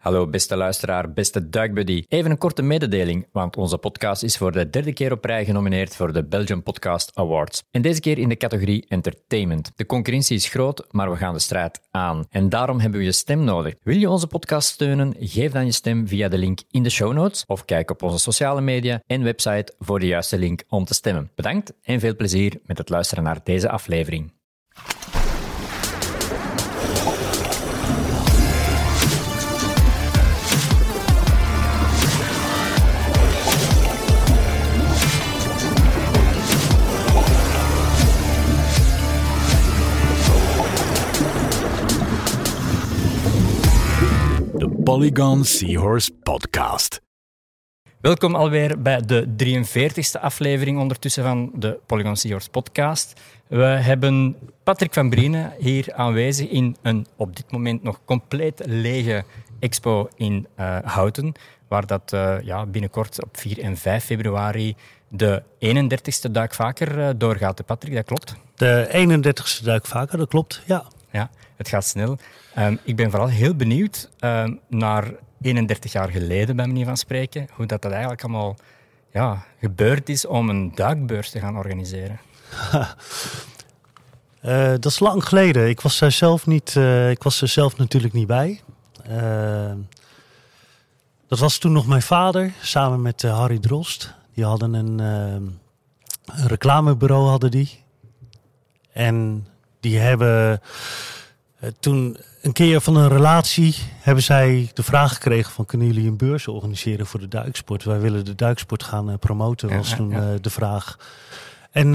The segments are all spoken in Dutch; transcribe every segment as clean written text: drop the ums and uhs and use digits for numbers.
Hallo beste luisteraar, beste duikbuddy. Even een korte mededeling, want onze podcast is voor de derde keer op rij genomineerd voor de Belgian Podcast Awards. En deze keer in de categorie Entertainment. De concurrentie is groot, maar we gaan de strijd aan. En daarom hebben we je stem nodig. Wil je onze podcast steunen? Geef dan je stem via de link in de show notes of kijk op onze sociale media en website voor de juiste link om te stemmen. Bedankt en veel plezier met het luisteren naar deze aflevering. Polygon Seahorse Podcast. Welkom alweer bij de 43e aflevering ondertussen van de Polygon Seahorse Podcast. We hebben Patrick van Brienen hier aanwezig in een op dit moment nog compleet lege expo in Houten, waar dat binnenkort op 4 en 5 februari de 31ste Duikvaker doorgaat. Patrick, dat klopt? De 31ste Duikvaker, dat klopt, ja. Ja, het gaat snel. Ik ben vooral heel benieuwd naar 31 jaar geleden, bij manier van spreken, hoe dat eigenlijk allemaal gebeurd is om een duikbeurs te gaan organiseren. Dat is lang geleden. Ik was er zelf natuurlijk niet bij. Dat was toen nog mijn vader, samen met Harry Drost. Die hadden een reclamebureau, hadden die. En die hebben toen een keer van een relatie hebben zij de vraag gekregen van, kunnen jullie een beurs organiseren voor de duiksport? Wij willen de duiksport gaan promoten, was toen de vraag. En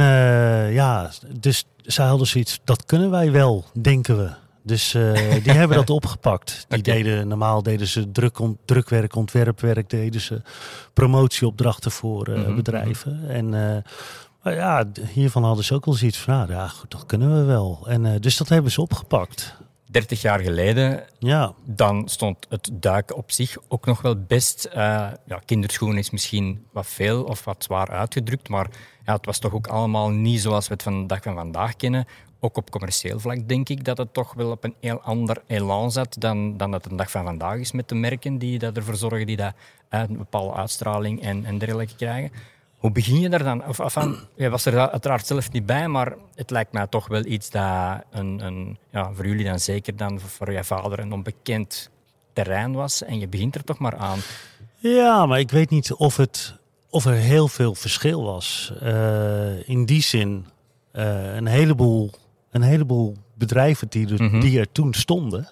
dus zij hadden zoiets, dat kunnen wij wel, denken we. Dus die hebben dat opgepakt. Normaal deden ze drukwerk, ontwerpwerk, deden ze promotieopdrachten voor bedrijven. En hiervan hadden ze ook al zoiets van, goed, dat kunnen we wel. En dus dat hebben ze opgepakt. 30 jaar geleden, dan stond het duiken op zich ook nog wel best. Kinderschoenen is misschien wat veel of wat zwaar uitgedrukt, maar het was toch ook allemaal niet zoals we het van de dag van vandaag kennen. Ook op commercieel vlak denk ik dat het toch wel op een heel ander elan zat dan dat de dag van vandaag is met de merken die dat ervoor zorgen die dat een bepaalde uitstraling en dergelijke krijgen. Hoe begin je daar dan? Je was er uiteraard zelf niet bij, maar het lijkt mij toch wel iets dat voor jullie dan zeker dan voor je vader een onbekend terrein was. En je begint er toch maar aan. Ja, maar ik weet niet of er heel veel verschil was. In die zin, een heleboel bedrijven die er toen stonden,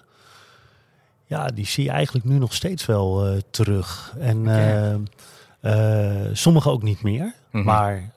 die zie je eigenlijk nu nog steeds wel terug. En sommige ook niet meer. Mm-hmm. Maar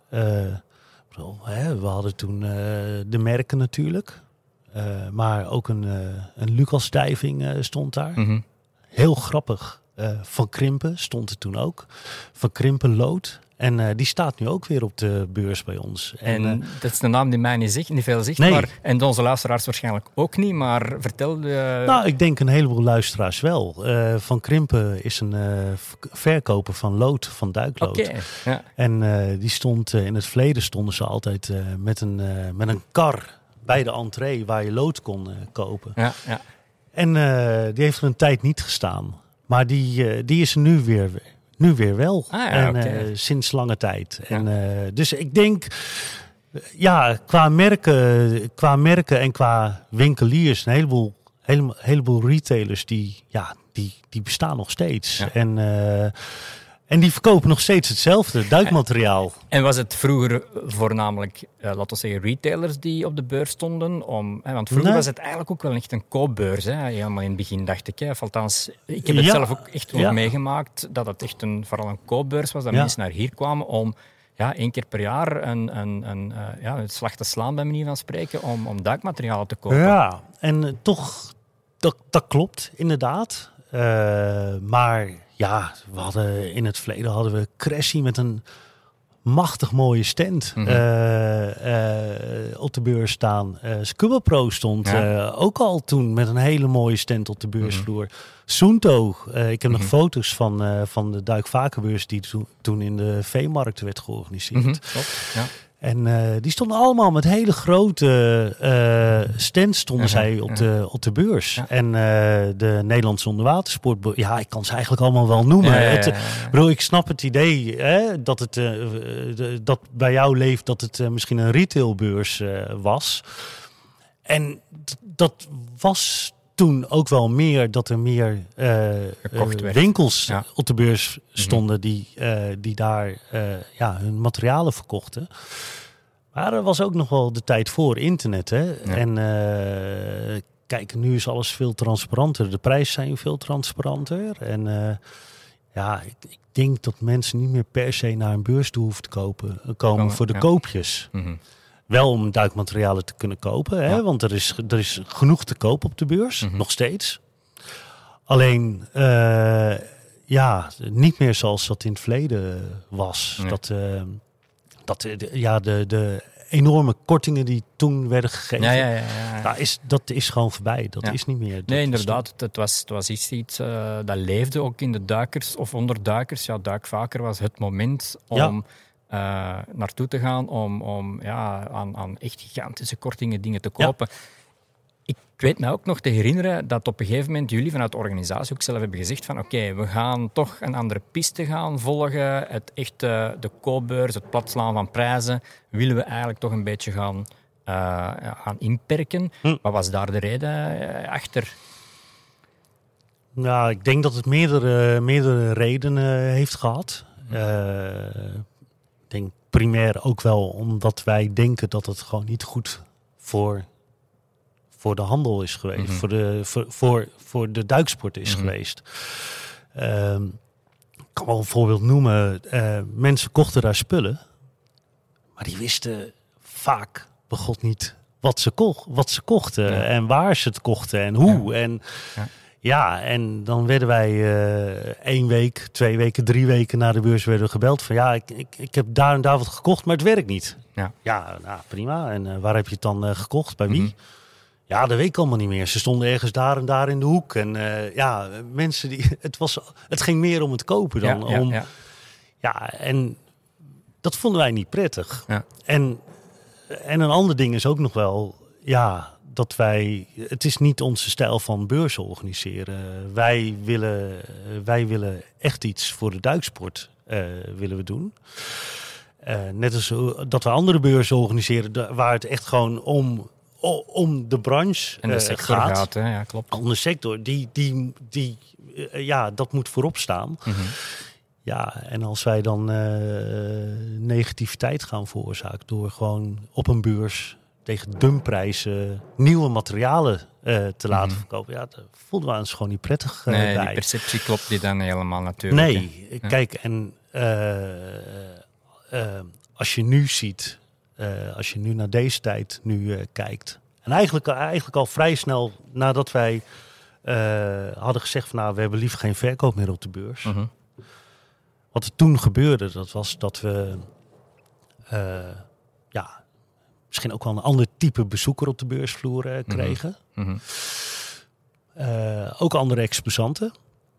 we hadden toen de merken natuurlijk. Maar ook een Lucas Dijving stond daar. Mm-hmm. Heel grappig. Van Krimpen stond er toen ook. Van Krimpen Lood. En die staat nu ook weer op de beurs bij ons. En dat is de naam die mij niet veel zegt. Nee. Maar, en onze luisteraars waarschijnlijk ook niet. Maar vertel... Nou, ik denk een heleboel luisteraars wel. Van Krimpen is een verkoper van lood, van duiklood. Okay, ja. En die stond in het verleden stonden ze altijd met een kar bij de entree waar je lood kon kopen. Ja, ja. En die heeft er een tijd niet gestaan. Maar die is er nu weer wel. Sinds lange tijd. Ja. En, dus ik denk, qua merken en qua winkeliers, een heleboel retailers die bestaan nog steeds. Ja. En die verkopen nog steeds hetzelfde duikmateriaal. En was het vroeger voornamelijk, laten we zeggen, retailers die op de beurs stonden? Want vroeger was het eigenlijk ook wel echt een koopbeurs. Helemaal in het begin dacht ik. Althans, ik heb het zelf ook echt nog meegemaakt dat het echt vooral een koopbeurs was. Dat mensen naar hier kwamen om 1 keer per jaar het slag te slaan, bij manier van spreken, om duikmateriaal te kopen. Ja, en toch, dat klopt inderdaad. Maar... Ja, in het verleden hadden we Cressy met een machtig mooie stand op de beurs staan. Scuba Pro stond ook al toen met een hele mooie stand op de beursvloer. Sunto, ik heb nog foto's van de duikvakerbeurs die toen in de veemarkt werd georganiseerd. En die stonden allemaal met hele grote stands stonden zij op de beurs. Ja. En de Nederlandse onderwatersport, ja, ik kan ze eigenlijk allemaal wel noemen. Bedoel, ik snap het idee dat het dat bij jou leeft dat het misschien een retailbeurs was. En dat was toen ook wel meer dat er meer winkels op de beurs stonden die daar hun materialen verkochten. Maar er was ook nog wel de tijd voor internet. Hè? Ja. En kijk, nu is alles veel transparanter. De prijzen zijn veel transparanter. En ik denk dat mensen niet meer per se naar een beurs toe hoeven te komen voor de koopjes. Mm-hmm. Wel om duikmaterialen te kunnen kopen, hè? Want er is genoeg te koop op de beurs, nog steeds. Alleen, niet meer zoals dat in het verleden was. Nee. De enorme kortingen die toen werden gegeven, dat is gewoon voorbij. Dat is niet meer. Nee, inderdaad. Het was iets dat leefde ook in de duikers of onder duikers. Ja, duikvaker was het moment om... naartoe te gaan om aan echt gigantische kortingen dingen te kopen. Ja. Ik weet me ook nog te herinneren dat op een gegeven moment jullie vanuit de organisatie ook zelf hebben gezegd van oké, we gaan toch een andere piste gaan volgen. Het echt de koopbeurs, het platslaan van prijzen, willen we eigenlijk toch een beetje gaan inperken. Wat was daar de reden achter? Nou, ik denk dat het meerdere redenen heeft gehad. Ik denk primair ook wel omdat wij denken dat het gewoon niet goed voor de handel is geweest. Voor de duiksport is geweest. Ik kan wel een voorbeeld noemen. Mensen kochten daar spullen. Maar die wisten vaak begot niet wat ze kochten. En waar ze het kochten en hoe. En dan werden wij 1 week, 2 weken, 3 weken na de beurs werden we gebeld van ik heb daar en daar wat gekocht, maar het werkt niet. Ja, prima. En waar heb je het dan gekocht? Bij wie? Ja, dat weet ik allemaal niet meer. Ze stonden ergens daar en daar in de hoek. En mensen het ging meer om het kopen dan om... Ja, en dat vonden wij niet prettig. Ja. En een ander ding is ook nog wel... dat het is niet onze stijl van beurzen organiseren. Wij willen echt iets voor de duiksport willen we doen. Net als dat we andere beurzen organiseren waar het echt gewoon om de branche en de sector gaat. Hè? Ja, klopt. Om de sector, dat moet voorop staan. Ja, en als wij dan negativiteit gaan veroorzaken door gewoon op een beurs tegen dumpprijzen nieuwe materialen te laten verkopen. Ja, dat voelden we ons gewoon niet prettig bij. Die perceptie klopt die dan helemaal natuurlijk. Nee, kijk, en als je nu ziet, als je nu naar deze tijd kijkt, en eigenlijk al vrij snel nadat wij hadden gezegd van we hebben liever geen verkoop meer op de beurs. Wat er toen gebeurde, dat was dat we misschien ook wel een ander type bezoeker op de beursvloer kregen. Ook andere exposanten.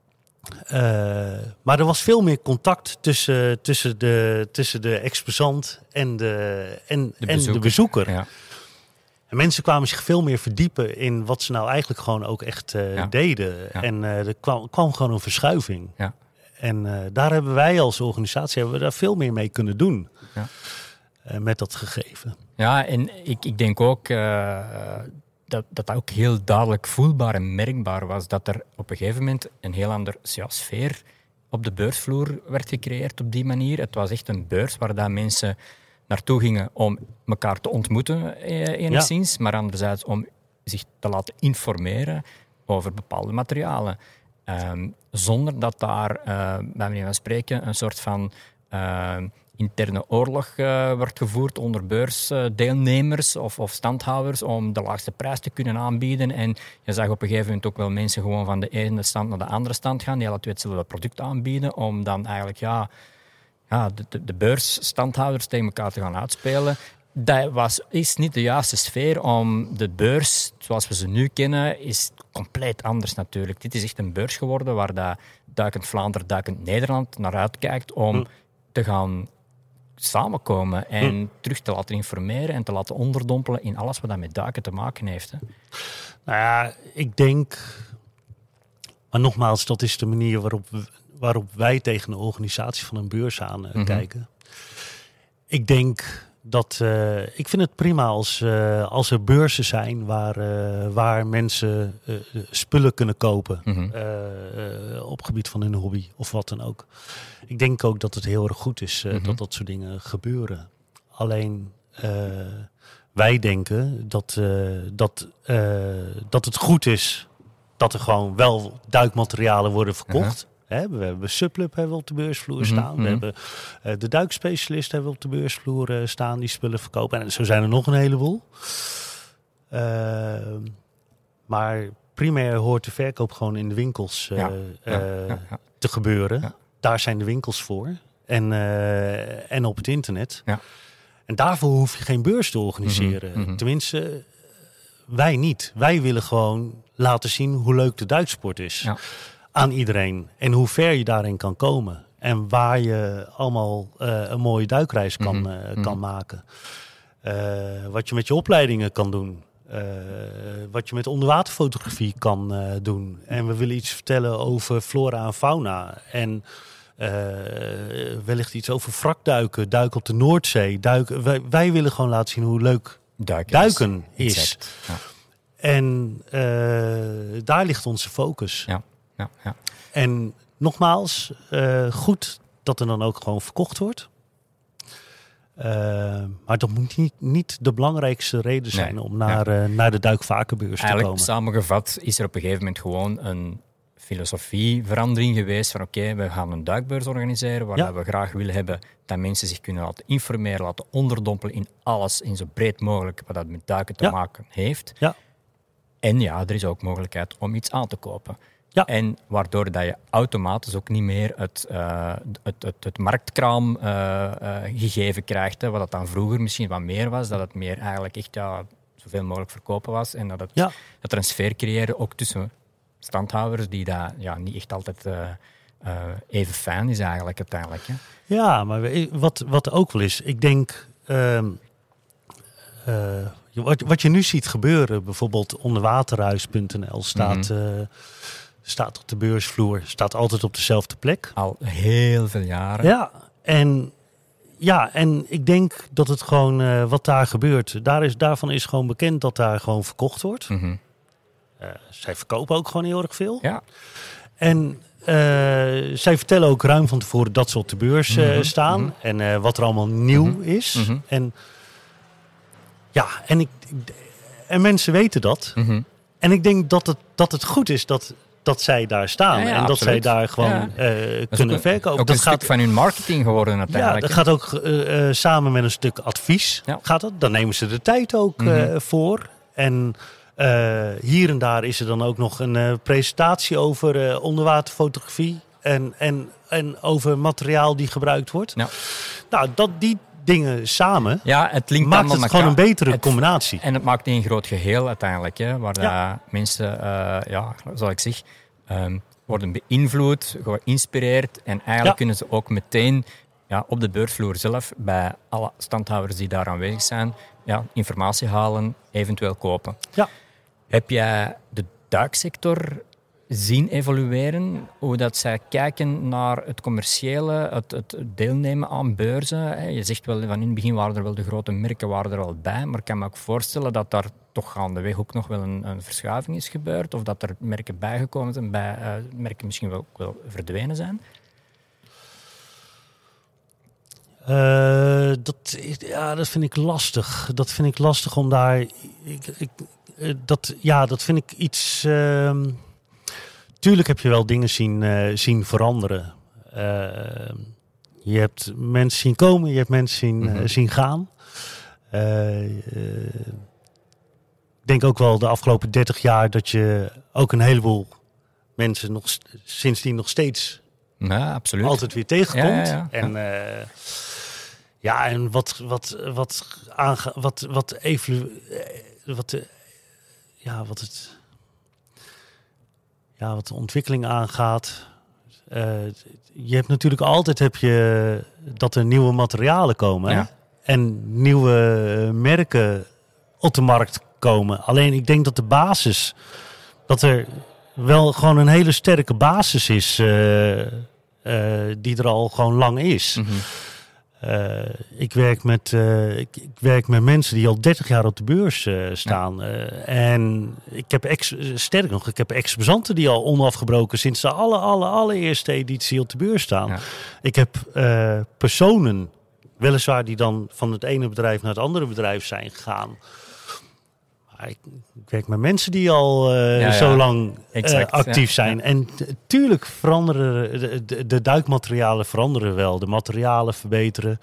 Maar er was veel meer contact tussen de exposant en de bezoeker. Ja. En mensen kwamen zich veel meer verdiepen in wat ze nou eigenlijk gewoon ook echt deden. Ja. En er kwam gewoon een verschuiving. Ja. En daar hebben wij als organisatie daar veel meer mee kunnen doen. Ja. Met dat gegeven. Ja, en ik denk ook dat ook heel duidelijk voelbaar en merkbaar was. Dat er op een gegeven moment een heel ander sfeer op de beursvloer werd gecreëerd op die manier. Het was echt een beurs waar dat mensen naartoe gingen om elkaar te ontmoeten enigszins. Maar anderzijds om zich te laten informeren over bepaalde materialen. Zonder dat daar, bij manier van spreken, een soort van... interne oorlog wordt gevoerd onder beursdeelnemers of standhouders om de laagste prijs te kunnen aanbieden. En je zag op een gegeven moment ook wel mensen gewoon van de ene stand naar de andere stand gaan, die alle twee hetzelfde product aanbieden, om dan eigenlijk de beursstandhouders tegen elkaar te gaan uitspelen. Dat is niet de juiste sfeer om de beurs, zoals we ze nu kennen, is compleet anders natuurlijk. Dit is echt een beurs geworden waar Duikend Vlaanderen, Duikend Nederland naar uitkijkt om te gaan samenkomen en terug te laten informeren en te laten onderdompelen in alles wat dat met duiken te maken heeft. Hè. Nou ja, ik denk... Maar nogmaals, dat is de manier waarop wij tegen de organisatie van een beurs aan kijken. Ik denk dat... ik vind het prima als er beurzen zijn waar mensen spullen kunnen kopen. Op gebied van hun hobby of wat dan ook. Ik denk ook dat het heel erg goed is dat soort dingen gebeuren. Alleen wij denken dat het goed is dat er gewoon wel duikmaterialen worden verkocht. We hebben Sublub op de beursvloer staan. We hebben de duikspecialist op de beursvloer staan die spullen verkopen. En zo zijn er nog een heleboel. Maar primair hoort de verkoop gewoon in de winkels te gebeuren. Ja. Daar zijn de winkels voor. En op het internet. Ja. En daarvoor hoef je geen beurs te organiseren. Tenminste, wij niet. Wij willen gewoon laten zien hoe leuk de duiksport is. Ja. Aan iedereen. En hoe ver je daarin kan komen. En waar je allemaal een mooie duikreis kan maken. Wat je met je opleidingen kan doen. Wat je met onderwaterfotografie kan doen. En we willen iets vertellen over flora en fauna. En wellicht iets over wrakduiken. Duiken op de Noordzee. Wij willen gewoon laten zien hoe leuk duiken is. Ja. En daar ligt onze focus. Ja. En nogmaals, goed dat er dan ook gewoon verkocht wordt. Maar dat moet niet de belangrijkste reden zijn om naar de duikvakenbeurs te komen. Eigenlijk samengevat is er op een gegeven moment gewoon een filosofieverandering geweest van oké, we gaan een duikbeurs organiseren waar we graag willen hebben dat mensen zich kunnen laten informeren, laten onderdompelen in alles, in zo breed mogelijk wat dat met duiken te maken heeft. Ja. En er is ook mogelijkheid om iets aan te kopen. Ja. En waardoor dat je automatisch ook niet meer het marktkraam gegeven krijgt. Wat dat dan vroeger misschien wat meer was. Dat het meer eigenlijk echt zoveel mogelijk verkopen was. En dat er een sfeer creëerde ook tussen standhouders die dat niet echt altijd even fijn is eigenlijk uiteindelijk. Hè. Ja, maar wat ook wel is. Ik denk... wat je nu ziet gebeuren, bijvoorbeeld onderwaterhuis.nl staat op de beursvloer, staat altijd op dezelfde plek. Al heel veel jaren. En ik denk dat het gewoon, wat daar gebeurt, daarvan is gewoon bekend dat daar gewoon verkocht wordt. Zij verkopen ook gewoon heel erg veel. Ja. En zij vertellen ook ruim van tevoren dat ze op de beurs staan. En wat er allemaal nieuw is. En mensen weten dat. En ik denk dat het goed is dat zij daar staan. En absoluut. Dat zij daar gewoon kunnen verkopen. Ook een stuk van hun marketing geworden uiteindelijk. Ja, dat gaat ook samen met een stuk advies. Ja. Gaat dat. Dan nemen ze de tijd ook voor. En hier en daar is er dan ook nog een presentatie over onderwaterfotografie. En over materiaal die gebruikt wordt. Ja. Nou, die dingen samen het linkt maakt het gewoon een betere combinatie. En het maakt een groot geheel uiteindelijk. Hè, waar mensen, zoals ik zeg, worden beïnvloed, geïnspireerd. En eigenlijk kunnen ze ook meteen op de beursvloer zelf, bij alle standhouders die daar aanwezig zijn, informatie halen, eventueel kopen. Ja. Heb jij de duiksector zien evolueren, hoe dat zij kijken naar het commerciële, het deelnemen aan beurzen? Je zegt wel, van in het begin waren er wel de grote merken waren er al bij, maar ik kan me ook voorstellen dat daar toch gaandeweg ook nog wel een verschuiving is gebeurd, of dat er merken bijgekomen zijn, merken misschien wel verdwenen zijn? Dat vind ik lastig. Dat vind ik lastig om daar... Dat vind ik iets... Tuurlijk heb je wel dingen zien veranderen. Je hebt mensen zien komen, je hebt mensen zien gaan. Ik denk ook wel de afgelopen 30 jaar dat je ook een heleboel mensen sindsdien nog steeds absoluut. altijd weer tegenkomt. Ja. En wat de ontwikkeling aangaat, je hebt natuurlijk altijd dat er nieuwe materialen komen. Ja. Hè? En nieuwe merken op de markt komen. Alleen ik denk dat de basis, dat er wel gewoon een hele sterke basis is die er al gewoon lang is. Mm-hmm. Ik werk met mensen die al 30 jaar op de beurs staan. Ja. En ik heb exposanten die al onafgebroken sinds de allereerste editie op de beurs staan. Ja. Ik heb personen, weliswaar die dan van het ene bedrijf naar het andere bedrijf zijn gegaan. Maar ik werk met mensen die al zo lang actief zijn. Ja. En tuurlijk veranderen de duikmaterialen veranderen wel. De materialen verbeteren.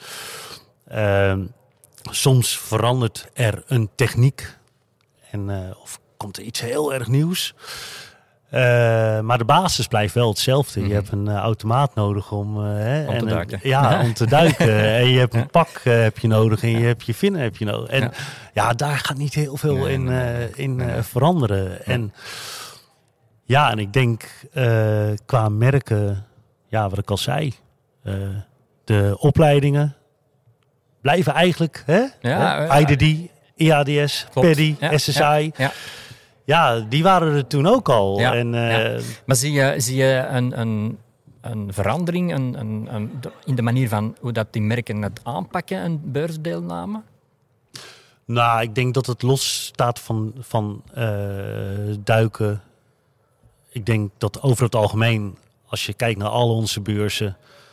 Soms verandert er een techniek. Of komt er iets heel erg nieuws. Maar de basis blijft wel hetzelfde. Mm-hmm. Je hebt een automaat nodig om te duiken. Om te duiken. En je hebt een pak heb je nodig en je hebt je vinnen heb je nodig. En daar gaat niet heel veel in veranderen. En en ik denk qua merken, wat ik al zei, de opleidingen blijven eigenlijk, IDD, EADS, PADI, SSI. Ja, die waren er toen ook al. Ja, en, Maar zie je een verandering in de manier van hoe dat die merken het aanpakken, een beursdeelname? Nou, ik denk dat het los staat van duiken. Ik denk dat over het algemeen, als je kijkt naar al onze beurzen,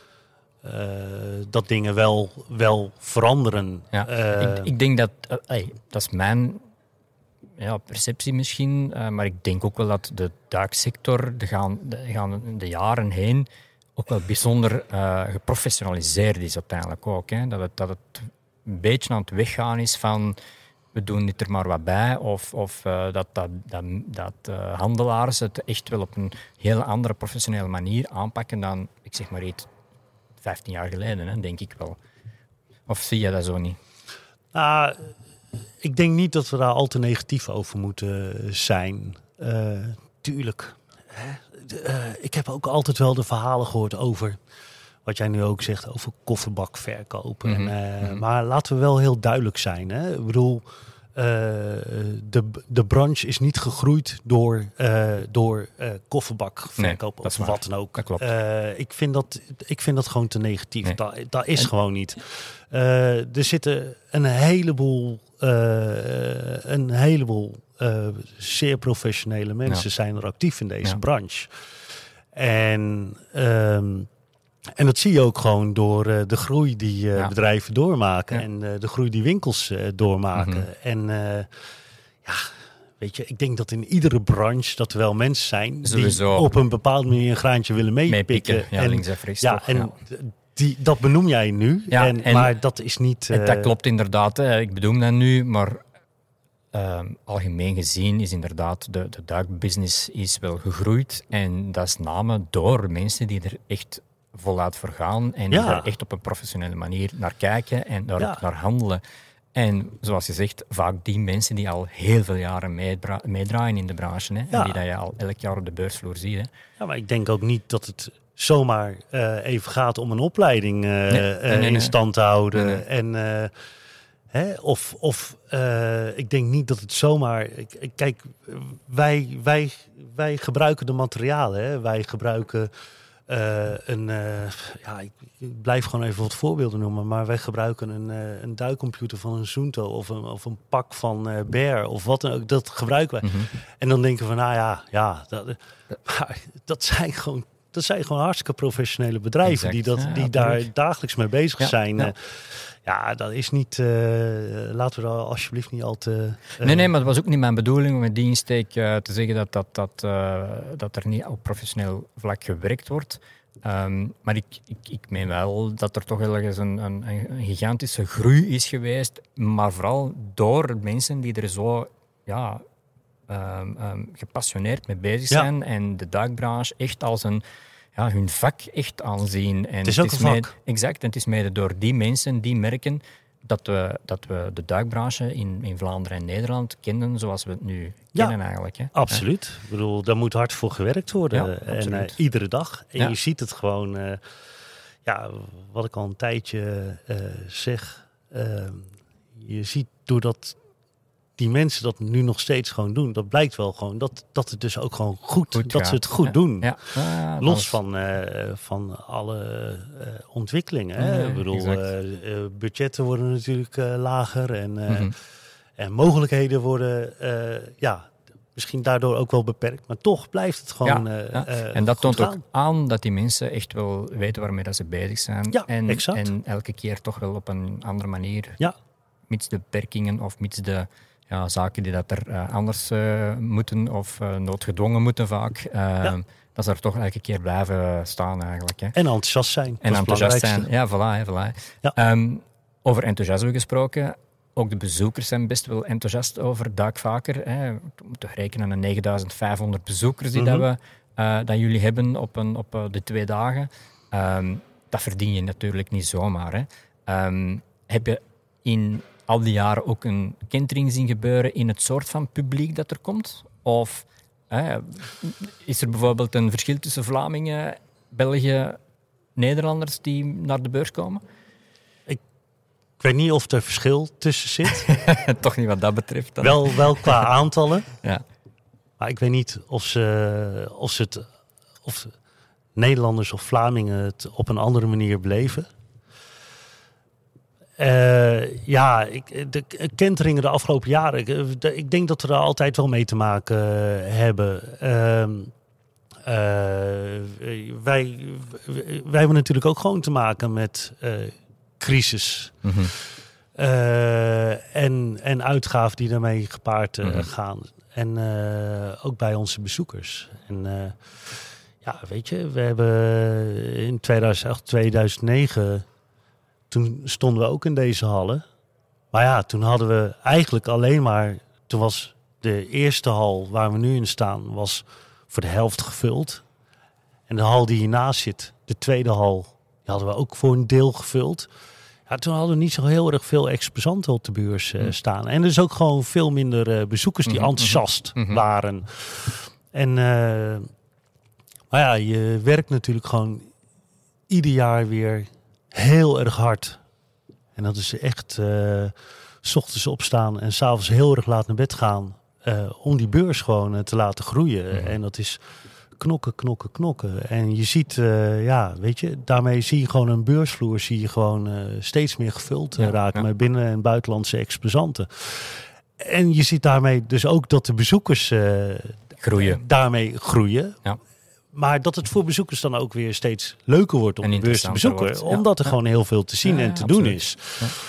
dat dingen wel veranderen. Ja. Ik denk dat is mijn perceptie misschien, maar ik denk ook wel dat de duiksector de jaren heen ook wel bijzonder geprofessionaliseerd is uiteindelijk ook. Hè. Dat het een beetje aan het weggaan is van we doen dit er maar wat bij, of dat handelaars het echt wel op een hele andere professionele manier aanpakken dan, ik zeg maar iets, 15 jaar geleden, hè, denk ik wel. Of zie je dat zo niet? Ik denk niet dat we daar al te negatief over moeten zijn. Tuurlijk. Ik heb ook altijd wel de verhalen gehoord over, wat jij nu ook zegt, over kofferbak verkopen. Mm-hmm. Maar laten we wel heel duidelijk zijn. Hè? Ik bedoel, de branche is niet gegroeid door kofferbak verkopen of wat dan ook. Dat klopt. Ik vind dat gewoon te negatief. Nee. Dat is gewoon niet. Er zitten een heleboel zeer professionele mensen zijn er actief in deze branche. En dat zie je ook gewoon door de groei die bedrijven doormaken en de groei die winkels doormaken. Mm-hmm. En weet je, ik denk dat in iedere branche dat er wel mensen zijn sowieso die op een bepaalde manier een graantje willen meepikken. Ja, links en rechts. Dat benoem jij nu, maar dat is niet... Dat klopt inderdaad, ik bedoel dat nu, maar algemeen gezien is inderdaad de duikbusiness is wel gegroeid. En dat is name door mensen die er echt voluit voor gaan en die er echt op een professionele manier naar kijken en naar handelen. En zoals je zegt, vaak die mensen die al heel veel jaren meedraaien in de branche. Hè, en die dat je al elk jaar op de beursvloer ziet. Hè. Ja, maar ik denk ook niet dat het zomaar even gaat om een opleiding in stand te houden. Nee. En ik denk niet dat het zomaar... Kijk, wij gebruiken de materialen. Hè. Wij gebruiken ik blijf gewoon even wat voorbeelden noemen. Maar wij gebruiken een duikcomputer van een Zunto of een pak van Bear of wat dan ook. Dat gebruiken wij. Mm-hmm. En dan denken we dat zijn gewoon hartstikke professionele bedrijven die daar dagelijks mee bezig zijn. Ja, dat is niet... laten we daar alsjeblieft niet al te... Nee, maar dat was ook niet mijn bedoeling om met die insteek te zeggen dat er niet op professioneel vlak gewerkt wordt. Maar ik meen wel dat er toch ergens een gigantische groei is geweest, maar vooral door mensen die er zo gepassioneerd mee bezig zijn en de duikbranche echt als hun vak echt aanzien. En het is ook een vak. Exact, en het is mede door die mensen, die merken, dat we de duikbranche in Vlaanderen en Nederland kenden zoals we het nu kennen eigenlijk. Hè? Absoluut. Ik bedoel, daar moet hard voor gewerkt worden. En iedere dag. En je ziet het gewoon, wat ik al een tijdje zeg. Je ziet doordat die mensen dat nu nog steeds gewoon doen, dat blijkt wel gewoon dat het dus ook gewoon goed dat ze het goed doen. Ja. Los van alle ontwikkelingen. Hè? Ik bedoel, budgetten worden natuurlijk lager en mogelijkheden worden misschien daardoor ook wel beperkt, maar toch blijft het gewoon. En dat toont ook aan dat die mensen echt wel weten waarmee dat ze bezig zijn. Ja, exact. En elke keer toch wel op een andere manier, mits de beperkingen of mits de zaken die dat er anders moeten of noodgedwongen moeten vaak. Dat ze er toch elke keer blijven staan eigenlijk. Hè. En enthousiast zijn. En enthousiast zijn, ja, voilà. Ja. Over enthousiasme gesproken, ook de bezoekers zijn best wel enthousiast over Duikvaker. Hè. We moeten rekenen aan 9500 bezoekers die dat jullie hebben op de 2 dagen. Dat verdien je natuurlijk niet zomaar. Hè. Heb je in al die jaren ook een kentering zien gebeuren in het soort van publiek dat er komt? Of is er bijvoorbeeld een verschil tussen Vlamingen, België, Nederlanders die naar de beurs komen? Ik weet niet of er verschil tussen zit. Toch niet wat dat betreft. Dan. Wel qua aantallen. Ja. Maar ik weet niet of Nederlanders of Vlamingen het op een andere manier beleven. De kenteringen de afgelopen jaren, ik denk dat we er altijd wel mee te maken hebben. Wij hebben natuurlijk ook gewoon te maken met crisis. Mm-hmm. En uitgaven die daarmee gepaard gaan. En ook bij onze bezoekers. En weet je, we hebben in 2008, 2009... Toen stonden we ook in deze hallen. Maar toen hadden we eigenlijk alleen maar... Toen was de eerste hal waar we nu in staan... was voor de helft gevuld. En de hal die hiernaast zit, de tweede hal... die hadden we ook voor een deel gevuld. Ja, toen hadden we niet zo heel erg veel exposanten op de beurs staan. En dus ook gewoon veel minder bezoekers die enthousiast waren. En je werkt natuurlijk gewoon ieder jaar weer... heel erg hard. En dat is echt 's ochtends opstaan en 's avonds heel erg laat naar bed gaan. Om die beurs gewoon te laten groeien. En dat is knokken. En je ziet, weet je, daarmee zie je gewoon een beursvloer steeds meer gevuld raken met binnen- en buitenlandse exposanten. En je ziet daarmee dus ook dat de bezoekers daarmee groeien. Ja. Maar dat het voor bezoekers dan ook weer steeds leuker wordt om de beurs te bezoeken. Omdat er gewoon heel veel te zien en te doen is.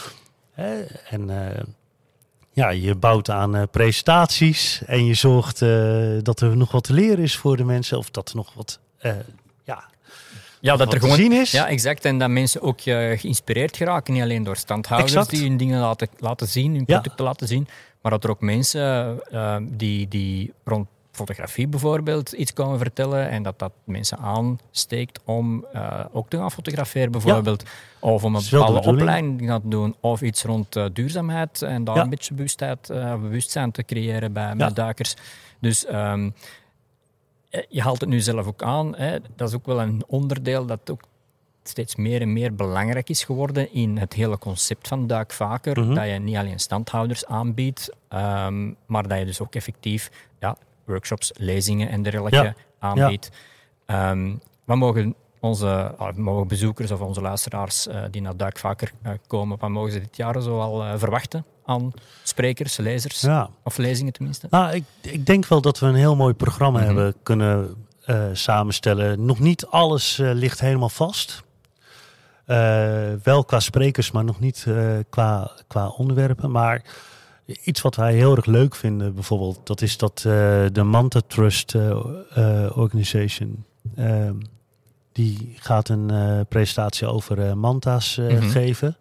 Ja. Je bouwt aan presentaties. En je zorgt dat er nog wat te leren is voor de mensen. Of dat er nog wat dat er gewoon te zien is. Ja, exact. En dat mensen ook geïnspireerd geraken. Niet alleen door standhouders die hun dingen laten zien. Hun producten laten zien. Maar dat er ook mensen die rond fotografie bijvoorbeeld iets komen vertellen en dat mensen aansteekt om ook te gaan fotograferen bijvoorbeeld. Ja. Of om een bepaalde opleiding te gaan doen. Of iets rond duurzaamheid en daar een beetje bewustzijn te creëren bij duikers. Dus je haalt het nu zelf ook aan. Hè. Dat is ook wel een onderdeel dat ook steeds meer en meer belangrijk is geworden in het hele concept van Duikvaker. Dat je niet alleen standhouders aanbiedt, maar dat je dus ook effectief workshops, lezingen en dergelijke aanbiedt. Wat mogen mogen bezoekers of onze luisteraars die naar Duikvaker komen, wat mogen ze dit jaar zoal verwachten aan sprekers, lezers of lezingen tenminste? Nou, ik denk wel dat we een heel mooi programma hebben kunnen samenstellen. Nog niet alles ligt helemaal vast. Wel qua sprekers, maar nog niet qua onderwerpen. Maar iets wat wij heel erg leuk vinden bijvoorbeeld, dat is dat de Manta Trust Organization, die gaat een presentatie over manta's geven.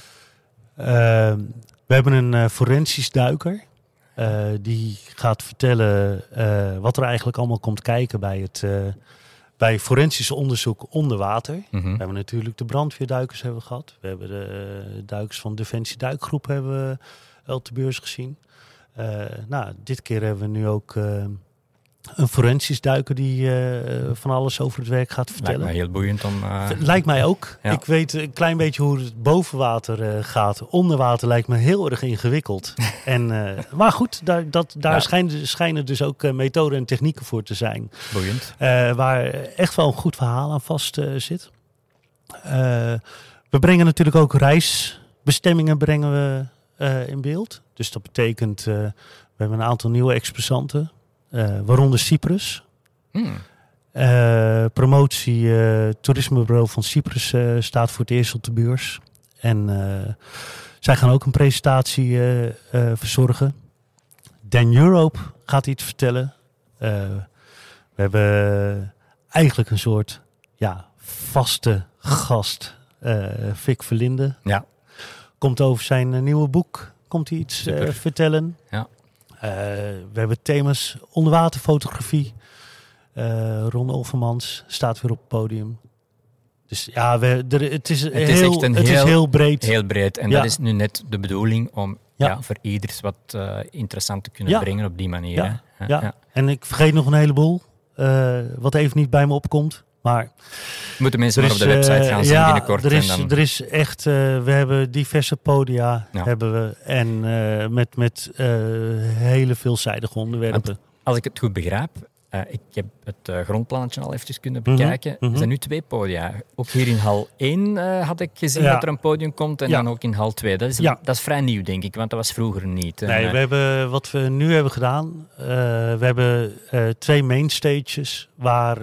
We hebben een forensisch duiker. Die gaat vertellen wat er eigenlijk allemaal komt kijken bij bij forensisch onderzoek onder water. We hebben natuurlijk de brandweerduikers gehad. We hebben de duikers van Defensie Duikgroep hebben we op de beurs gezien. Dit keer hebben we nu ook een forensisch duiker die van alles over het werk gaat vertellen. Lijkt mij heel boeiend om... Lijkt mij ook. Ja. Ik weet een klein beetje hoe het boven water gaat. Onder water lijkt me heel erg ingewikkeld. Maar goed, daar schijnen dus ook methoden en technieken voor te zijn. Boeiend. Waar echt wel een goed verhaal aan vast zit. We brengen natuurlijk ook reisbestemmingen in beeld. Dus dat betekent, we hebben een aantal nieuwe exposanten. Waaronder Cyprus. Promotie Toerismebureau van Cyprus staat voor het eerst op de beurs. En zij gaan ook een presentatie verzorgen. Dan Europe gaat iets vertellen. We hebben eigenlijk een soort vaste gast. Vic Verlinde. Ja. Komt over zijn nieuwe boek. Komt hij iets vertellen. Ja. We hebben thema's onderwaterfotografie. Ron Olvermans staat weer op het podium. Dus ja, het is heel breed. Heel breed. En dat is nu net de bedoeling om voor ieders wat interessant te kunnen brengen op die manier. Ja. En ik vergeet nog een heleboel. Wat even niet bij me opkomt. Maar moeten mensen maar op de website gaan zien binnenkort. Er is echt, we hebben diverse podia hebben we en met hele veelzijdige onderwerpen. Want als ik het goed begrijp, ik heb het grondplannetje al eventjes kunnen bekijken. Er zijn nu 2 podia. Ook hier in hal 1 had ik gezien dat er een podium komt en dan ook in hal 2. Dat is vrij nieuw, denk ik, want dat was vroeger niet. Nee, wat we nu hebben gedaan, we hebben 2 mainstages waar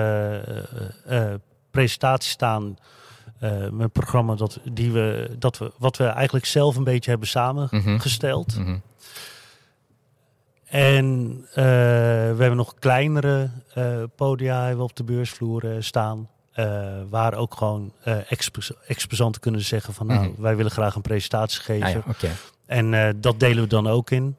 presentaties staan met een programma wat we eigenlijk zelf een beetje hebben samengesteld. En we hebben nog kleinere podia op de beursvloer staan. Waar ook gewoon exposanten kunnen zeggen van wij willen graag een presentatie geven. En dat delen we dan ook in.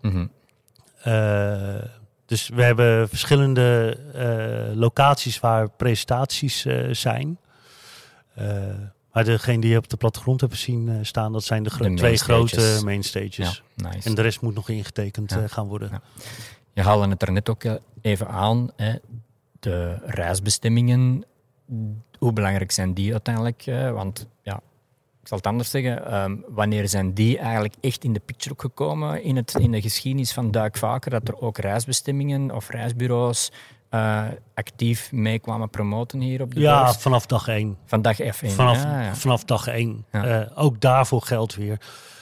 Dus we hebben verschillende locaties waar presentaties zijn. Maar degene die je op de plattegrond hebt zien staan, dat zijn de 2 grote mainstages. Ja, nice. En de rest moet nog ingetekend gaan worden. Ja. Je haalde het er net ook even aan. De reisbestemmingen, hoe belangrijk zijn die uiteindelijk? Want ik zal het anders zeggen. Wanneer zijn die eigenlijk echt in de picture ook gekomen in de geschiedenis van Duikvaker? Dat er ook reisbestemmingen of reisbureaus actief mee kwamen promoten hier op de beurs? Vanaf dag 1. Van dag F1. Vanaf dag 1. Ja. Ook daarvoor geldt weer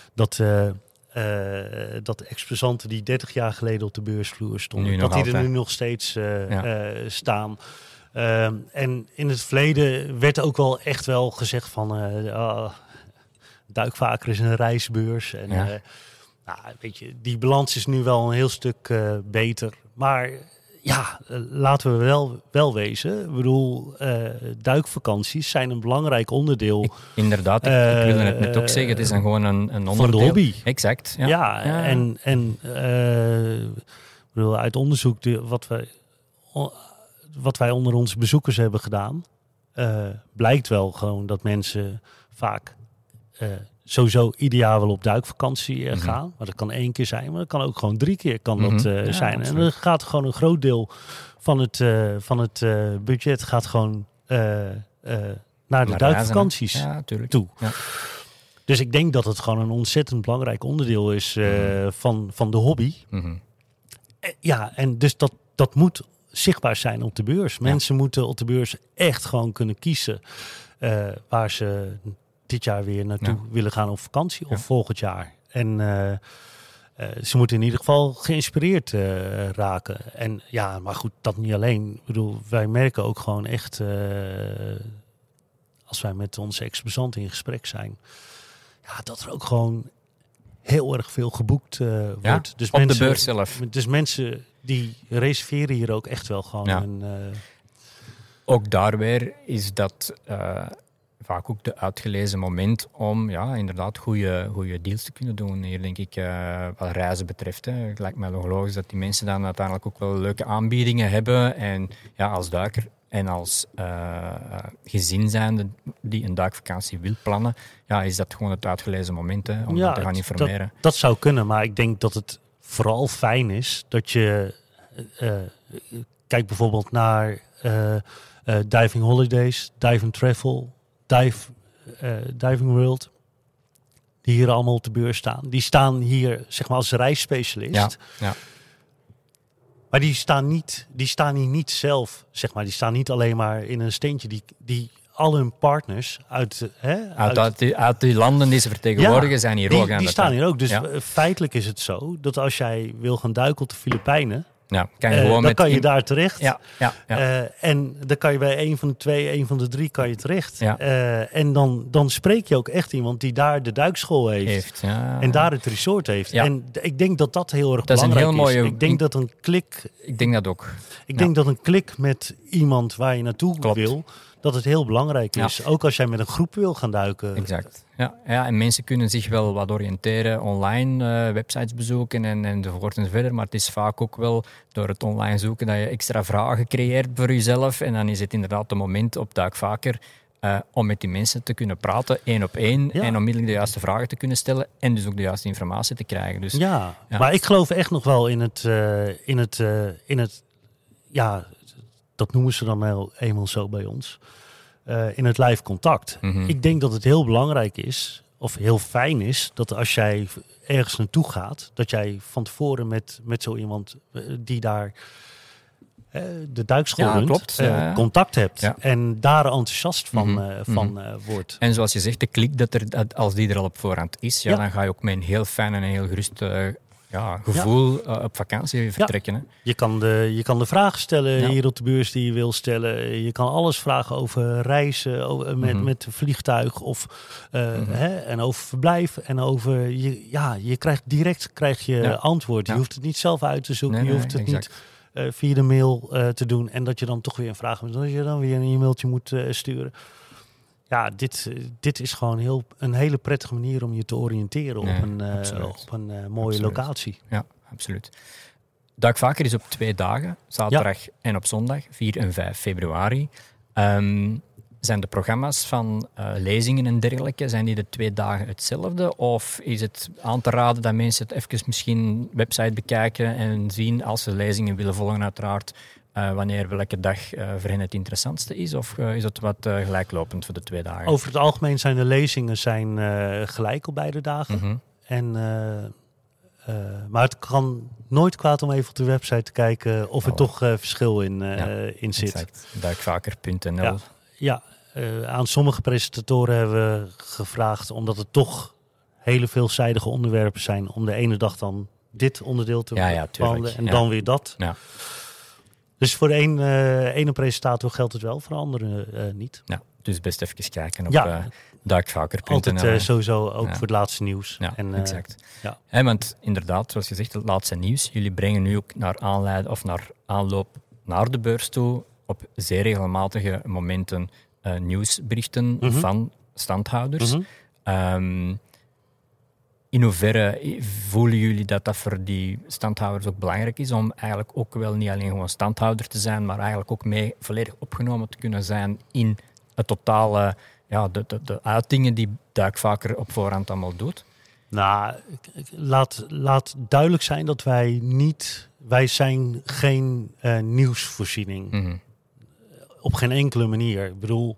dat exposanten die 30 jaar geleden op de beursvloer stonden, dat die er nu nog steeds staan. En in het verleden werd ook wel echt wel gezegd van Duikvaker is een reisbeurs. En weet je, die balans is nu wel een heel stuk beter. Maar laten we wel wezen. Ik bedoel, duikvakanties zijn een belangrijk onderdeel. Inderdaad, ik wilde het net ook zeggen. Het is dan gewoon een onderdeel. Van de hobby. Exact. En bedoel, uit onderzoek wat wij onder onze bezoekers hebben gedaan, blijkt wel gewoon dat mensen vaak sowieso ieder jaar wel op duikvakantie gaan. Maar dat kan 1 keer zijn, maar dat kan ook gewoon 3 keer zijn. En er gaat gewoon een groot deel van het budget gaat gewoon naar de duikvakanties toe. Ja. Dus ik denk dat het gewoon een ontzettend belangrijk onderdeel is van de hobby. En dus dat moet zichtbaar zijn op de beurs. Mensen moeten op de beurs echt gewoon kunnen kiezen waar ze dit jaar weer naartoe willen gaan op vakantie of volgend jaar. En ze moeten in ieder geval geïnspireerd raken. En maar goed, dat niet alleen. Ik bedoel, wij merken ook gewoon echt, als wij met onze exposanten in gesprek zijn, dat er ook gewoon heel erg veel geboekt wordt. Dus op de beurs zelf. Dus mensen die reserveren hier ook echt wel gewoon. Ook daar weer is dat vaak ook de uitgelezen moment om inderdaad goede deals te kunnen doen. Hier denk ik wat reizen betreft. Het lijkt mij logisch dat die mensen dan uiteindelijk ook wel leuke aanbiedingen hebben. En als duiker En als gezin zijnde die een duikvakantie wil plannen, is dat gewoon het uitgelezen moment om te gaan informeren. Dat zou kunnen, maar ik denk dat het vooral fijn is dat je... kijk bijvoorbeeld naar Diving Holidays, Diving Travel, Diving World... die hier allemaal op de beurs staan. Die staan hier zeg maar als reisspecialist. Ja. Maar die staan hier niet zelf, zeg maar. Die staan niet alleen maar in een steentje. Die al hun partners uit die landen die ze vertegenwoordigen zijn hier ook aan. Die staan hier ook. Dus feitelijk is het zo dat als jij wil gaan duiken op de Filipijnen... kan je gewoon kan je daar terecht. Ja. En dan kan je bij een van de 2, een van de 3 kan je terecht. Ja. En dan spreek je ook echt iemand die daar de duikschool heeft. En daar het resort heeft. Ja. En ik denk dat dat heel erg belangrijk is. Mooie... Ik denk dat een klik... Ik denk dat ook. Ik denk dat een klik met iemand waar je naartoe wil... dat het heel belangrijk is. Ook als jij met een groep wil gaan duiken. Exact. Ja, en mensen kunnen zich wel wat oriënteren, online websites bezoeken enzovoort en verder. Maar het is vaak ook wel door het online zoeken dat je extra vragen creëert voor jezelf. En dan is het inderdaad het moment op Duikvaker om met die mensen te kunnen praten, 1 op 1. En onmiddellijk de juiste vragen te kunnen stellen en dus ook de juiste informatie te krijgen. Dus, maar ik geloof echt nog wel in het dat noemen ze dan eenmaal zo bij ons, in het live contact. Mm-hmm. Ik denk dat het heel belangrijk is, of heel fijn is, dat als jij ergens naartoe gaat, dat jij van tevoren met zo iemand die daar de duikschool runt, contact hebt. Ja. En daar enthousiast van wordt. En zoals je zegt, de klik als die er al op voorhand is, dan ga je ook met een heel fijn en een heel gerust gevoel op vakantie vertrekken. Hè? Je kan de vragen stellen hier op de beurs die je wil stellen. Je kan alles vragen over reizen met vliegtuig of en over verblijf en over je krijgt direct antwoord. Je hoeft het niet zelf uit te zoeken. Je hoeft het niet via de mail te doen en dat je dan toch weer een vraag hebt. Dat je dan weer een e-mailtje moet sturen. Ja, dit is gewoon een hele prettige manier om je te oriënteren op een mooie locatie. Ja, absoluut. Duikvaker is op 2 dagen, zaterdag en op zondag, 4 en 5 februari. Zijn de programma's van lezingen en dergelijke, zijn die de 2 dagen hetzelfde? Of is het aan te raden dat mensen het even misschien website bekijken en zien als ze lezingen willen volgen uiteraard, welke dag voor hen het interessantste is? Of is het wat gelijklopend voor de 2 dagen? Over het algemeen zijn de lezingen gelijk op beide dagen. Mm-hmm. Maar het kan nooit kwaad om even op de website te kijken of er toch verschil in zit. Exact. Duikvaker.nl. Aan sommige presentatoren hebben we gevraagd, omdat het toch hele veelzijdige onderwerpen zijn, om de ene dag dan dit onderdeel te behandelen en dan weer dat. Ja. Dus voor de ene presentator geldt het wel, voor de andere niet. Ja, dus best even kijken op duikvaker.nl. Altijd sowieso ook voor het laatste nieuws. Ja, exact. Want inderdaad, zoals je zegt, het laatste nieuws. Jullie brengen nu ook naar aanloop naar de beurs toe op zeer regelmatige momenten nieuwsberichten van standhouders. Mm-hmm. In hoeverre voelen jullie dat voor die standhouders ook belangrijk is om eigenlijk ook wel niet alleen gewoon standhouder te zijn, maar eigenlijk ook mee volledig opgenomen te kunnen zijn in het totale, de uitingen die Duikvaker op voorhand allemaal doet? Nou, laat duidelijk zijn dat wij zijn geen nieuwsvoorziening. Mm-hmm. Op geen enkele manier. Ik bedoel,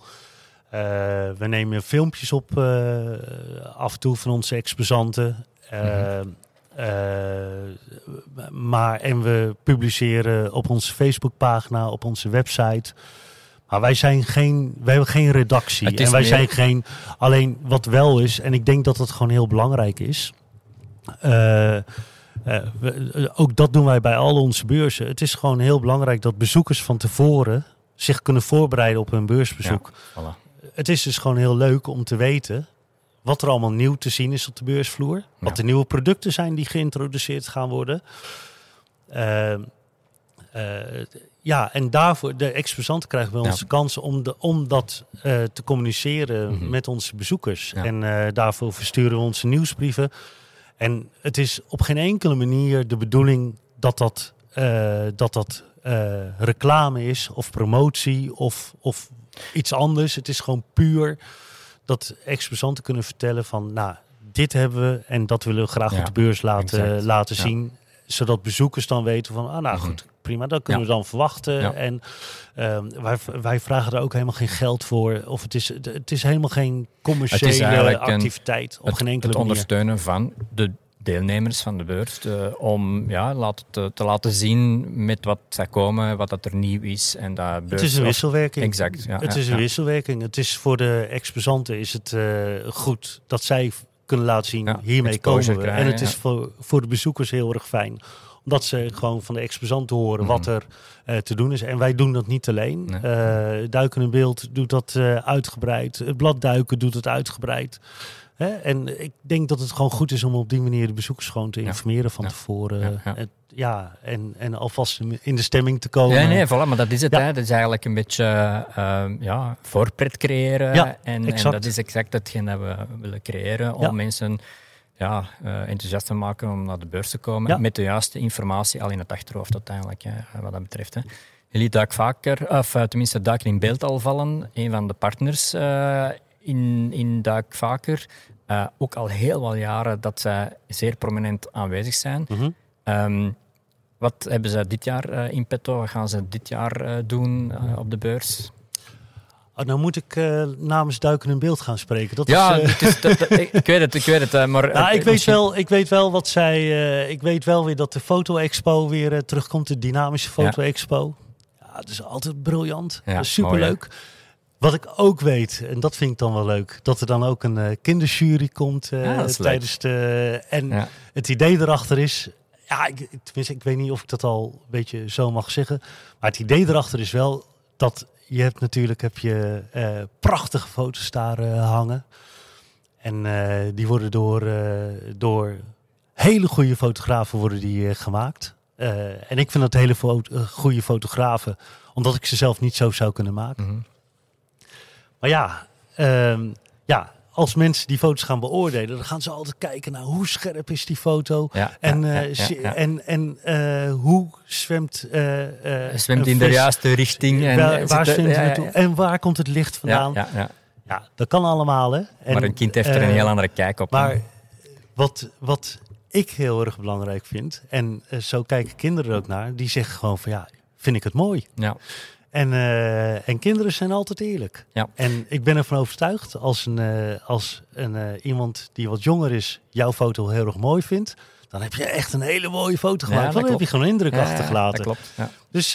we nemen filmpjes op af en toe van onze exposanten. En we publiceren op onze Facebookpagina, op onze website. Maar wij hebben geen redactie. En wij zijn geen... Alleen wat wel is, en ik denk dat het gewoon heel belangrijk is. Ook dat doen wij bij al onze beurzen. Het is gewoon heel belangrijk dat bezoekers van tevoren zich kunnen voorbereiden op hun beursbezoek. Ja, voilà. Het is dus gewoon heel leuk om te weten wat er allemaal nieuw te zien is op de beursvloer. Wat de nieuwe producten zijn die geïntroduceerd gaan worden. En daarvoor, de exposanten krijgen bij ons de kans om dat te communiceren met onze bezoekers. Ja. En daarvoor versturen we onze nieuwsbrieven. En het is op geen enkele manier de bedoeling dat reclame is of promotie of iets anders. Het is gewoon puur dat exposanten kunnen vertellen van, nou, dit hebben we en dat willen we graag op de beurs laten zien. Zodat bezoekers dan weten van, goed, prima, dat kunnen we dan verwachten. Ja. En wij vragen er ook helemaal geen geld voor. Of het is helemaal geen commerciële activiteit op geen enkele manier. Het ondersteunen van de deelnemers van de beurs om te laten zien met wat zij komen, wat dat er nieuw is. En dat het is een wisselwerking. Exact. Ja, het is een wisselwerking. Het is voor de exposanten is het goed dat zij kunnen laten zien, hiermee komen we. Krijgen, en het is voor de bezoekers heel erg fijn. Omdat ze gewoon van de exposanten horen wat er te doen is. En wij doen dat niet alleen. Nee. Duiken in Beeld doet dat uitgebreid. Het blad Duiken doet het uitgebreid. En ik denk dat het gewoon goed is om op die manier de bezoekers gewoon te informeren van tevoren. En alvast in de stemming te komen. Nee, voilà, maar dat is het. Ja. Hè. Dat is eigenlijk een beetje voorpret creëren. Ja, en dat is exact hetgeen dat we willen creëren. Om mensen enthousiast te maken om naar de beurs te komen. Ja. Met de juiste informatie al in het achterhoofd uiteindelijk, wat dat betreft. Hè. Jullie duiken vaker, of tenminste Duiken in Beeld al vallen. Een van de partners in Duik Vaker. Ook al heel wat jaren dat zij zeer prominent aanwezig zijn. Wat hebben zij dit jaar in petto? Wat gaan ze dit jaar doen op de beurs? Nou moet ik namens Duiken in Beeld gaan spreken. Dat ik weet het. Maar, ik weet wel wat zij... ik weet wel weer dat de foto-expo weer terugkomt. De dynamische foto-expo. Ja, dat is altijd briljant. Ja, superleuk. Mooi, wat ik ook weet, en dat vind ik dan wel leuk, dat er dan ook een kinderjury komt tijdens de... En het idee erachter is... Ja, ik weet niet of ik dat al een beetje zo mag zeggen. Maar het idee erachter is wel dat heb je prachtige foto's daar hangen. En die worden door hele goede fotografen worden die gemaakt. En ik vind dat hele goede fotografen, omdat ik ze zelf niet zo zou kunnen maken. Mm-hmm. Maar als mensen die foto's gaan beoordelen, dan gaan ze altijd kijken naar hoe scherp is die foto. En hoe zwemt... zwemt in de juiste richting. Waar zwemt het naartoe? En waar komt het licht vandaan? Ja, dat kan allemaal. Hè? Maar een kind heeft er een heel andere kijk op. Maar wat ik heel erg belangrijk vind, en zo kijken kinderen er ook naar, die zeggen gewoon van vind ik het mooi. Ja. En kinderen zijn altijd eerlijk. Ja. En ik ben ervan overtuigd, als iemand die wat jonger is jouw foto heel erg mooi vindt, dan heb je echt een hele mooie foto gemaakt. Dan heb je gewoon indruk achtergelaten. Dat klopt. Ja. Dus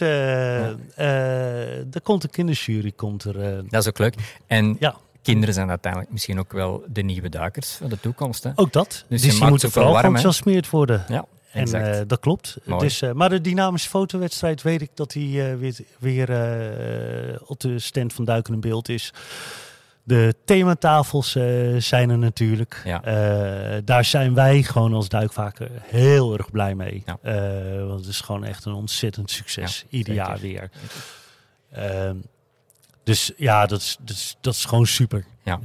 er komt een kinderjury. Dat is ook leuk. En kinderen zijn uiteindelijk misschien ook wel de nieuwe duikers van de toekomst. Hè? Ook dat. Dus die moeten vooral geenthousiasmeerd worden. Ja. En dat klopt. Maar de dynamische fotowedstrijd weet ik dat die weer op de stand van Duiken in Beeld is. De thematafels zijn er natuurlijk. Ja. Daar zijn wij gewoon als Duikvaker heel erg blij mee. Ja. Want het is gewoon echt een ontzettend succes. Ieder jaar weer. Dus dat is gewoon super. Ja.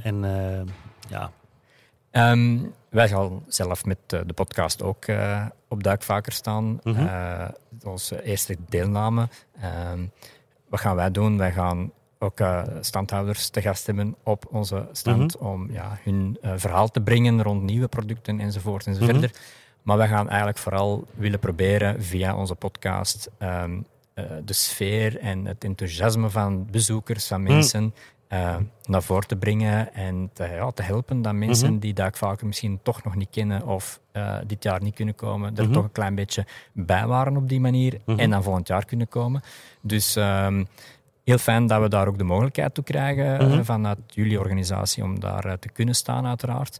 En wij gaan zelf met de podcast ook op Duikvaker staan. Mm-hmm. Onze eerste deelname. Wat gaan wij doen? Wij gaan ook standhouders te gast hebben op onze stand om hun verhaal te brengen rond nieuwe producten enzovoort enzoverder. Maar wij gaan eigenlijk vooral willen proberen via onze podcast de sfeer en het enthousiasme van bezoekers, van mensen naar voren te brengen en te helpen dat mensen die Duikvaker misschien toch nog niet kennen of dit jaar niet kunnen komen, er toch een klein beetje bij waren op die manier en dan volgend jaar kunnen komen. Dus heel fijn dat we daar ook de mogelijkheid toe krijgen vanuit jullie organisatie om daar te kunnen staan uiteraard.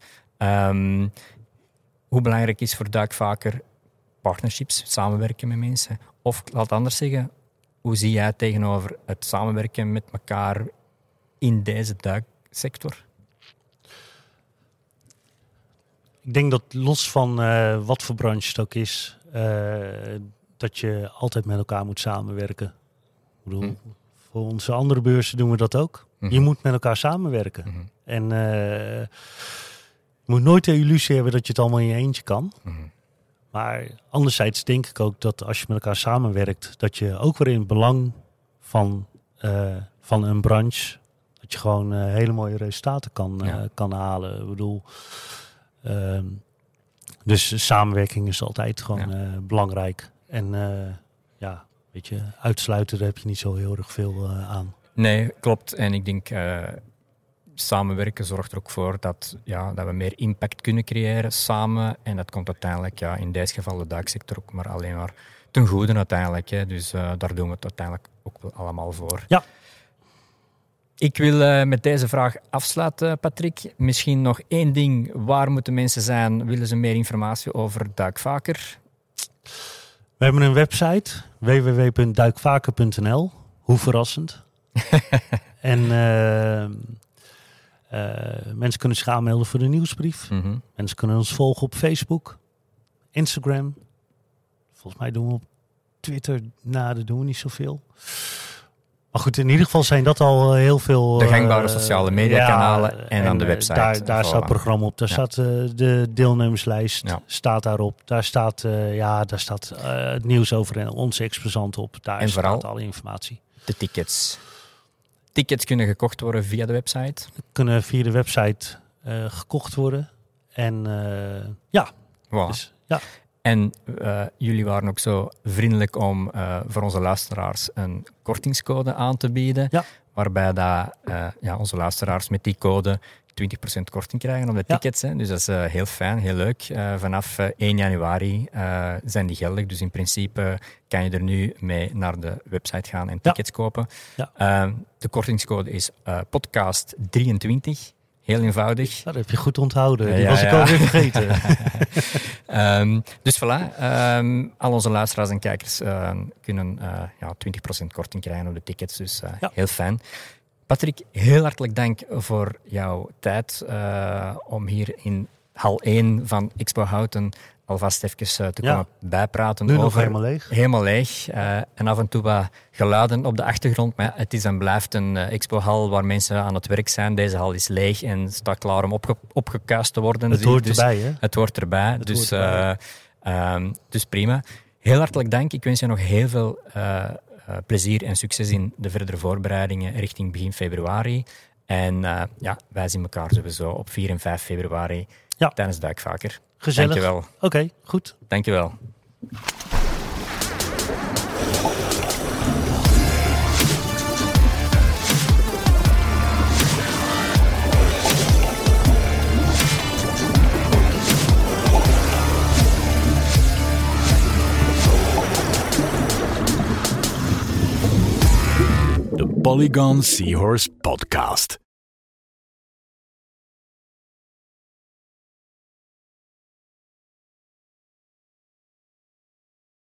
Hoe belangrijk is voor Duikvaker partnerships, samenwerken met mensen? Of laat het anders zeggen, hoe zie jij tegenover het samenwerken met elkaar in deze duiksector? Ik denk dat los van wat voor branche het ook is, dat je altijd met elkaar moet samenwerken. Ik bedoel, voor onze andere beurzen doen we dat ook. Je moet met elkaar samenwerken. En je moet nooit de illusie hebben dat je het allemaal in je eentje kan. Maar anderzijds denk ik ook dat als je met elkaar samenwerkt, dat je ook weer in het belang van een branche, dat je gewoon hele mooie resultaten kan halen. Ik bedoel, dus samenwerking is altijd gewoon belangrijk. En weet je, uitsluiten, daar heb je niet zo heel erg veel aan. Nee, klopt. En ik denk, samenwerken zorgt er ook voor dat we meer impact kunnen creëren samen. En dat komt uiteindelijk, in deze geval de duiksector ook maar alleen maar ten goede uiteindelijk. Hè. Dus daar doen we het uiteindelijk ook wel allemaal voor. Ja. Ik wil met deze vraag afsluiten, Patrick. Misschien nog 1 ding. Waar moeten mensen zijn? Willen ze meer informatie over Duikvaker? We hebben een website, www.duikvaker.nl. Hoe verrassend. En mensen kunnen zich aanmelden voor de nieuwsbrief. Mm-hmm. Mensen kunnen ons volgen op Facebook, Instagram. Volgens mij doen we op Twitter, dat doen we niet zoveel. Maar goed, in ieder geval zijn dat al heel veel... De gangbare sociale mediakanalen en dan de website. Daar staat het programma op. Daar staat de deelnemerslijst staat daarop. Daar staat het nieuws over onze exposant op. Daar staat alle informatie. De tickets. Tickets kunnen gekocht worden via de website? Kunnen via de website gekocht worden. En Wow. Dus, ja. En jullie waren ook zo vriendelijk om voor onze luisteraars een kortingscode aan te bieden. Ja. Waarbij onze luisteraars met die code 20% korting krijgen op de tickets. Hè. Dus dat is heel fijn, heel leuk. Vanaf 1 januari zijn die geldig. Dus in principe kan je er nu mee naar de website gaan en tickets kopen. Ja. De kortingscode is podcast23. Heel eenvoudig. Dat heb je goed onthouden. Die was ik alweer vergeten. Dus voilà. Al onze luisteraars en kijkers kunnen 20% korting krijgen op de tickets. Dus heel fijn. Patrick, heel hartelijk dank voor jouw tijd om hier in hal 1 van Expo Houten alvast even te komen bijpraten. Nu nog helemaal leeg. Helemaal leeg. En af en toe wat geluiden op de achtergrond. Maar het is en blijft een expohal waar mensen aan het werk zijn. Deze hal is leeg en staat klaar om opgekuist te worden. Het hoort erbij, hè? Het hoort erbij. Dus prima. Heel hartelijk dank. Ik wens je nog heel veel plezier en succes in de verdere voorbereidingen richting begin februari. En wij zien elkaar sowieso op 4 en 5 februari tijdens Duikvaker. Gezellig. Dankjewel. Oké, goed. Dankjewel. De Polygon Seahorse Podcast.